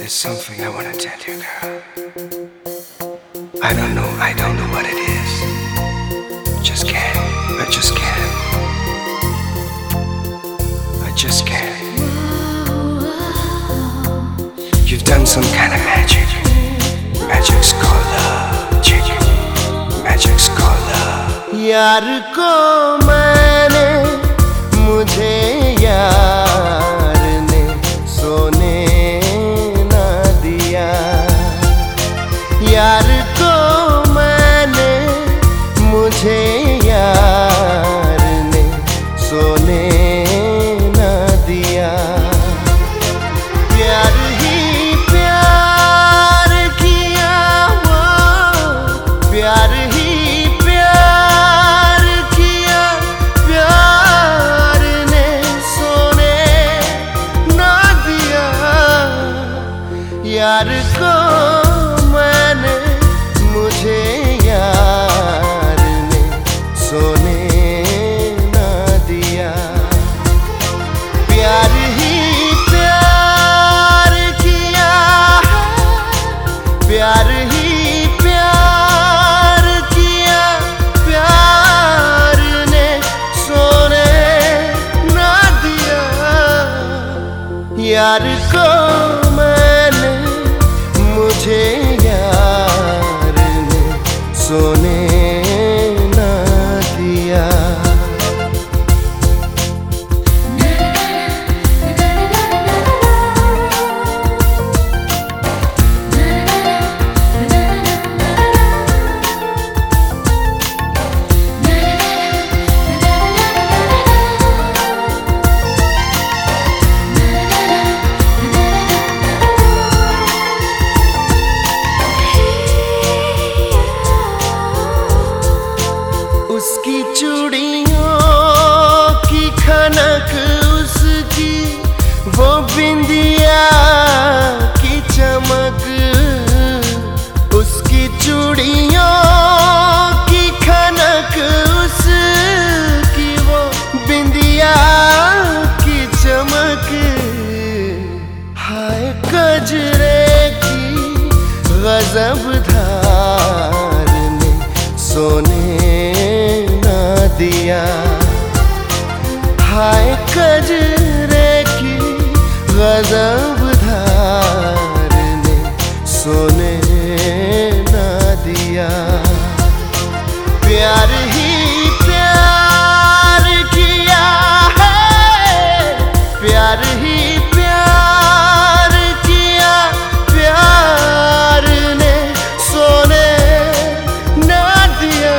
There's something I wanna tell you, girl. I don't know what it is. Just can't, I just can't. I just can't. You've done some kind of magic. Magic's called love. Magic's called love. यार को मैंने मुझे यार ने सोने ना दिया। यार को मैंने मुझे यार ने सोने ना दिया। प्यार ही प्यार किया वो, प्यार ही यार को मैंने मुझे यार ने सोने ना दिया। प्यार ही प्यार किया, प्यार ही प्यार किया, प्यार ने सोने ना दिया। यार को मुझे यार ने सोने ना दिया। उसकी चूड़ियों की खनक, उसकी वो बिंदिया की चमक, उसकी चूड़ियों की खनक, उसकी वो बिंदिया की चमक। हाय कजरे की गजब धार ने सोने दिया। हाय कजरे की गजब धार ने सोने ना दिया। प्यार ही प्यार किया है, प्यार ही प्यार किया, प्यार ने सोने ना दिया।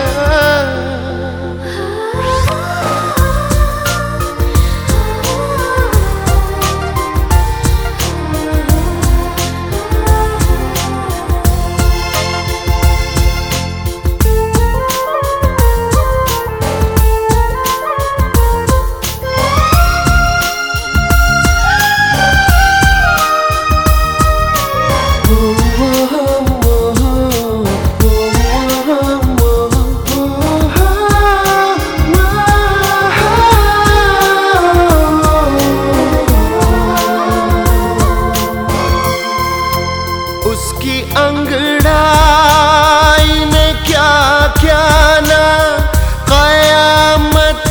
उसकी अंगड़ाई ने क्या क्या ना क़यामत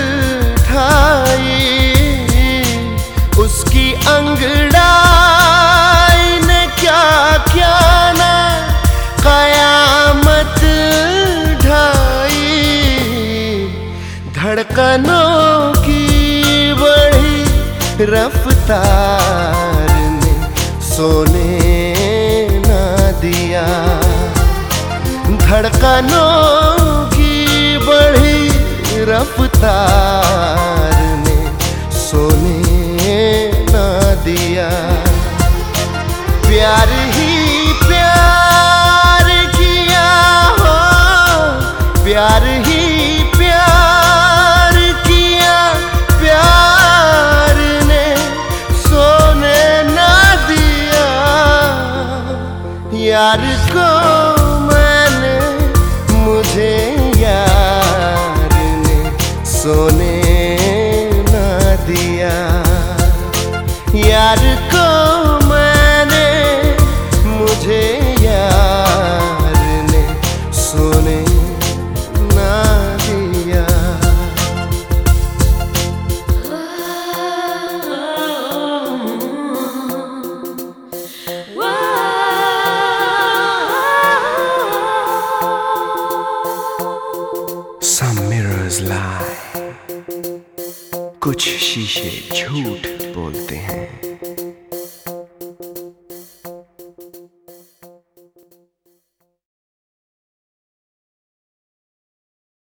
ढाई। उसकी अंगड़ाई ने क्या क्या ना क़यामत ढाई। धड़कनों की बढ़ी रफ्तार ने सोने दिया। धड़कनों की बढ़ी रफ्तार ने सोने ना दिया। प्यार ही प्यार किया हो, प्यार ही प्यार किया, प्यार ने सोने ना दिया। यार को मैंने मुझे यार ने सोने ना दिया। यार को मैंने शीशे झूठ बोलते हैं।